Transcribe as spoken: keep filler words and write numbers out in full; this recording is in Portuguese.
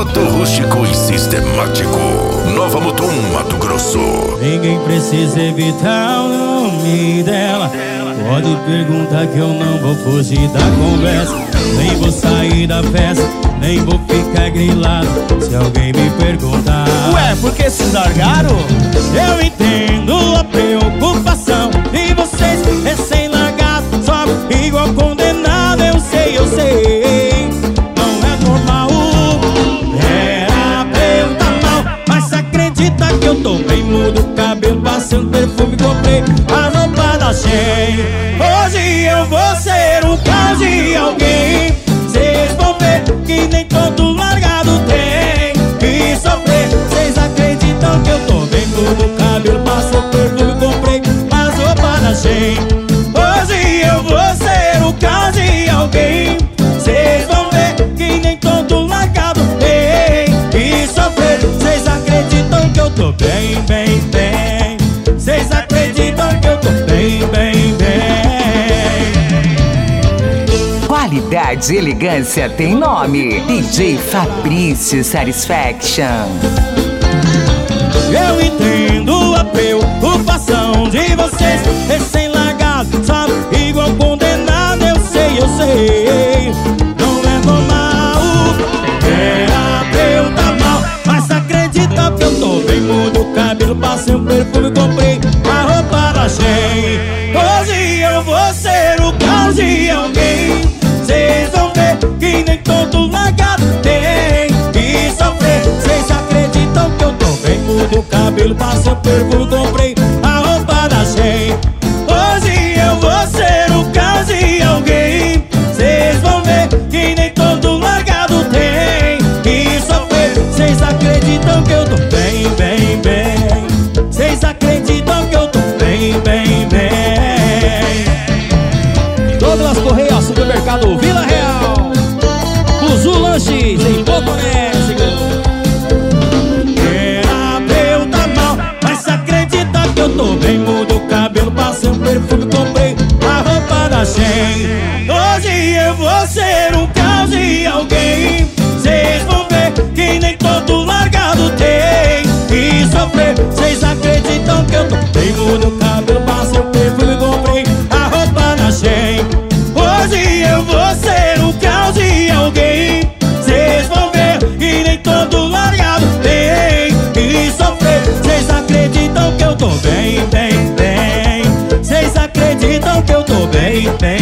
Produto rústico e sistemático. Nova Mutum, Mato Grosso. Ninguém precisa evitar o nome dela. Pode perguntar que eu não vou fugir da conversa. Nem vou sair da festa, nem vou ficar grilado se alguém me perguntar. Ué, por que se largaram? Eu entendo a preocupação de vocês recém-largados, só igual condenado. Eu sei, eu sei, não é normal. Era pra eu tá mal, mas acredita que eu tô bem. Mudo o cabelo, passei um perfume, comprei a roupa da Shein. Hoje eu vou ser o caso de alguém. Cês vão ver que nem todo largado tem que sofrer. Cês acreditam que eu tô bem? Mudo o cabelo, passei o perfume, comprei as roupas da Shein. Hoje eu vou ser o caso de alguém. Cês vão ver que nem todo largado tem que sofrer. Cês acreditam que eu tô bem, bem, bem. Cês acreditam que eu tô bem, bem, bem. Qualidade e elegância tem nome. D J Fabrício Satisfaction. Eu entendo a preocupação de vocês recém-largados, sabe, igual condenado. Eu sei, eu sei, não é normal. Era pra eu tá mal, mas acredita que eu tô bem. Mudo o cabelo, passei um perfume, comprei a roupa da Shein. Hoje eu vou ser o caso de alguém. Cês vão ver que nem todo largado tem que sofrer. Cês acreditam que eu tô bem? Mudo o cabelo, passei o perfume, comprei a roupa da Shein. Hoje eu vou ser o caso de alguém. Cês vão ver que nem todo largado tem que sofrer. Cês acreditam que eu tô bem, bem, bem. Cês acreditam que eu tô bem, bem, bem. Douglas Correia, Supermercado Vila Real. Buzu Lanches em Poconé. Era pra eu tá mal, mas acredita que eu tô bem. Mudo o cabelo, passei um perfume, comprei a roupa da Shein. Hoje eu vou ser um caso de alguém. Cês vão ver que nem todo largado tem que sofrer. Cês acreditam que eu tô bem? Mudo o cabelo, passei um perfume, comprei a roupa da Shein. Hoje eu vou ser o caso de alguém. Cês vão ver que nem todo largado tem que sofrer. Cês acreditam que eu tô bem, bem, bem. Cês acreditam que eu tô bem, bem.